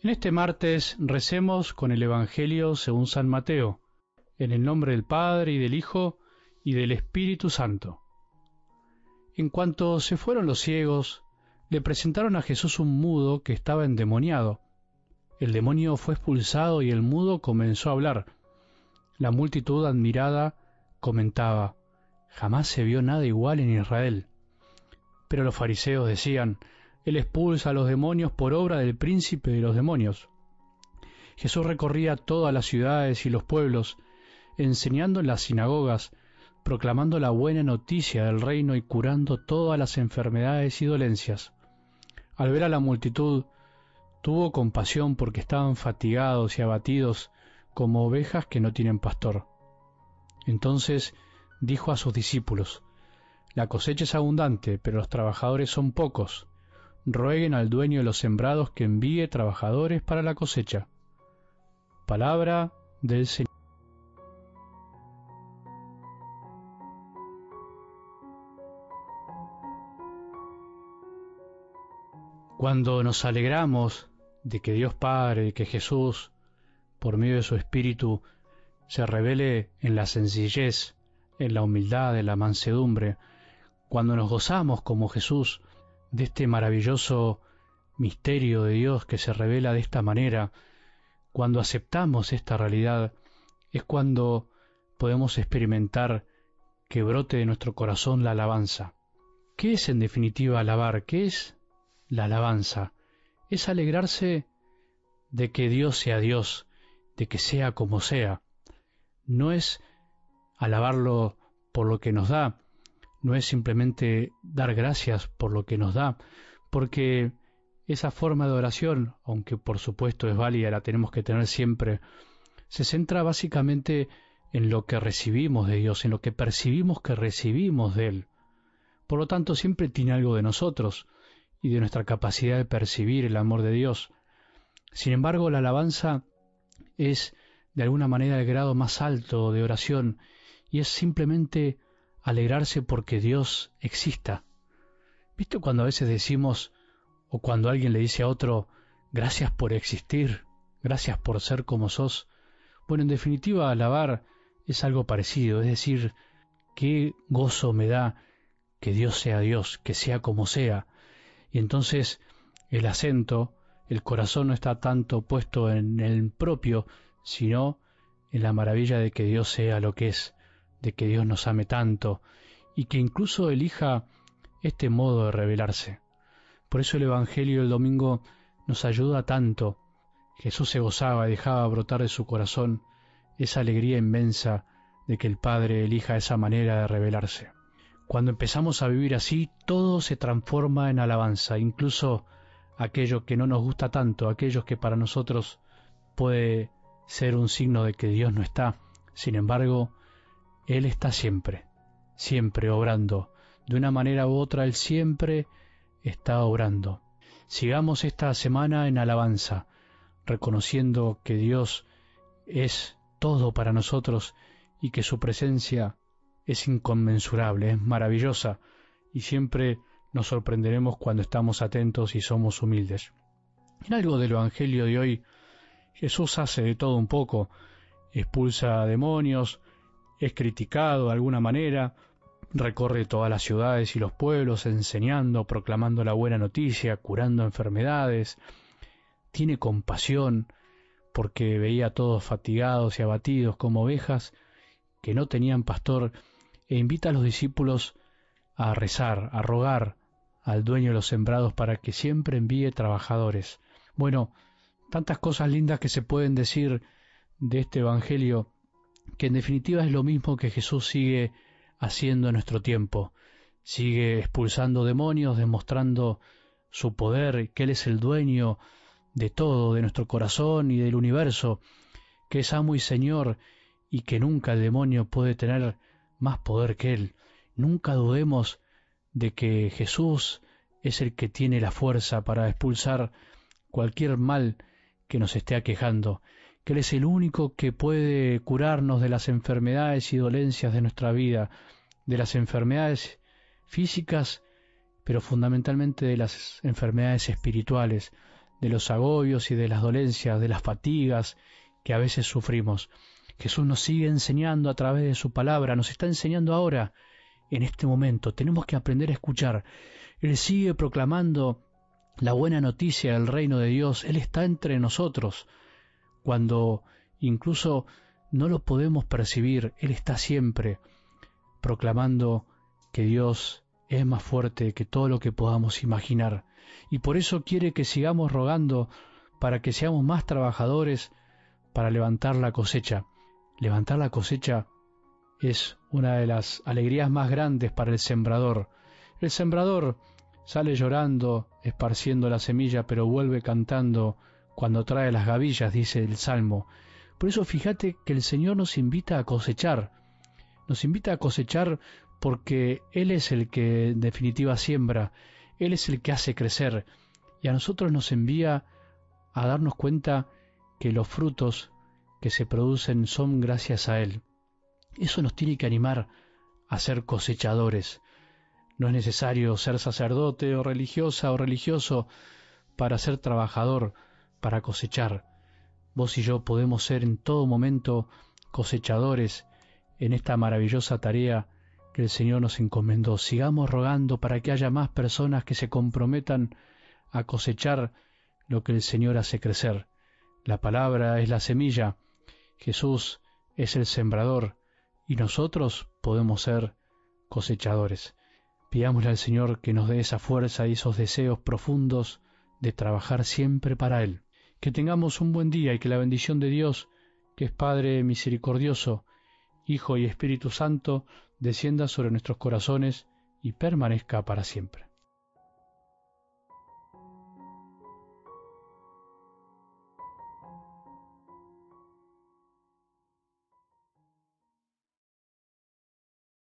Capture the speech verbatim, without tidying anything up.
En este martes recemos con el Evangelio según San Mateo, en el nombre del Padre y del Hijo y del Espíritu Santo. En cuanto se fueron los ciegos, le presentaron a Jesús un mudo que estaba endemoniado. El demonio fue expulsado y el mudo comenzó a hablar. La multitud admirada comentaba: «Jamás se vio nada igual en Israel». Pero los fariseos decían: «Él expulsa a los demonios por obra del príncipe de los demonios». Jesús recorría todas las ciudades y los pueblos, enseñando en las sinagogas, proclamando la buena noticia del reino y curando todas las enfermedades y dolencias. Al ver a la multitud, tuvo compasión porque estaban fatigados y abatidos como ovejas que no tienen pastor. Entonces dijo a sus discípulos: «La cosecha es abundante, pero los trabajadores son pocos. Rueguen al dueño de los sembrados que envíe trabajadores para la cosecha». Palabra del Señor. Cuando nos alegramos de que Dios Padre, de que Jesús, por medio de su Espíritu, se revele en la sencillez, en la humildad, en la mansedumbre, cuando nos gozamos como Jesús de este maravilloso misterio de Dios que se revela de esta manera, cuando aceptamos esta realidad, es cuando podemos experimentar que brote de nuestro corazón la alabanza. ¿Qué es en definitiva alabar? ¿Qué es la alabanza? Es alegrarse de que Dios sea Dios, de que sea como sea. No es alabarlo por lo que nos da, no es simplemente dar gracias por lo que nos da, porque esa forma de oración, aunque por supuesto es válida, la tenemos que tener siempre, se centra básicamente en lo que recibimos de Dios, en lo que percibimos que recibimos de Él. Por lo tanto, siempre tiene algo de nosotros y de nuestra capacidad de percibir el amor de Dios. Sin embargo, la alabanza es de alguna manera el grado más alto de oración y es simplemente alegrarse porque Dios exista. ¿Viste cuando a veces decimos, o cuando alguien le dice a otro: «Gracias por existir, gracias por ser como sos»? Bueno, en definitiva, alabar es algo parecido, es decir, qué gozo me da que Dios sea Dios, que sea como sea. Y entonces el acento, el corazón no está tanto puesto en el propio, sino en la maravilla de que Dios sea lo que es, de que Dios nos ame tanto y que incluso elija este modo de revelarse. Por eso el Evangelio del domingo nos ayuda tanto. Jesús se gozaba y dejaba brotar de su corazón esa alegría inmensa de que el Padre elija esa manera de revelarse. Cuando empezamos a vivir así, todo se transforma en alabanza, incluso aquello que no nos gusta tanto, aquellos que para nosotros puede ser un signo de que Dios no está. Sin embargo, Él está siempre, siempre obrando. De una manera u otra, Él siempre está obrando. Sigamos esta semana en alabanza, reconociendo que Dios es todo para nosotros y que su presencia es inconmensurable, es maravillosa, y siempre nos sorprenderemos cuando estamos atentos y somos humildes. En algo del Evangelio de hoy, Jesús hace de todo un poco, expulsa demonios, es criticado de alguna manera, recorre todas las ciudades y los pueblos enseñando, proclamando la buena noticia, curando enfermedades, tiene compasión porque veía a todos fatigados y abatidos como ovejas que no tenían pastor, e invita a los discípulos a rezar, a rogar al dueño de los sembrados para que siempre envíe trabajadores. Bueno, tantas cosas lindas que se pueden decir de este Evangelio, que en definitiva es lo mismo que Jesús sigue haciendo en nuestro tiempo. Sigue expulsando demonios, demostrando su poder, que Él es el dueño de todo, de nuestro corazón y del universo, que es amo y Señor, y que nunca el demonio puede tener más poder que Él. Nunca dudemos de que Jesús es el que tiene la fuerza para expulsar cualquier mal que nos esté aquejando, que Él es el único que puede curarnos de las enfermedades y dolencias de nuestra vida, de las enfermedades físicas, pero fundamentalmente de las enfermedades espirituales, de los agobios y de las dolencias, de las fatigas que a veces sufrimos. Jesús nos sigue enseñando a través de su palabra, nos está enseñando ahora, en este momento. Tenemos que aprender a escuchar. Él sigue proclamando la buena noticia del reino de Dios. Él está entre nosotros. Cuando incluso no lo podemos percibir, Él está siempre proclamando que Dios es más fuerte que todo lo que podamos imaginar. Y por eso quiere que sigamos rogando para que seamos más trabajadores para levantar la cosecha. Levantar la cosecha es una de las alegrías más grandes para el sembrador. El sembrador sale llorando, esparciendo la semilla, pero vuelve cantando cuando trae las gavillas, dice el Salmo. Por eso fíjate que el Señor nos invita a cosechar. Nos invita a cosechar porque Él es el que en definitiva siembra, Él es el que hace crecer, y a nosotros nos envía a darnos cuenta que los frutos que se producen son gracias a Él. Eso nos tiene que animar a ser cosechadores. No es necesario ser sacerdote o religiosa o religioso para ser trabajador, para cosechar. Vos y yo podemos ser en todo momento cosechadores en esta maravillosa tarea que el Señor nos encomendó. Sigamos rogando para que haya más personas que se comprometan a cosechar lo que el Señor hace crecer. La palabra es la semilla, Jesús es el sembrador, y nosotros podemos ser cosechadores. Pidámosle al Señor que nos dé esa fuerza y esos deseos profundos de trabajar siempre para Él. Que tengamos un buen día y que la bendición de Dios, que es Padre misericordioso, Hijo y Espíritu Santo, descienda sobre nuestros corazones y permanezca para siempre.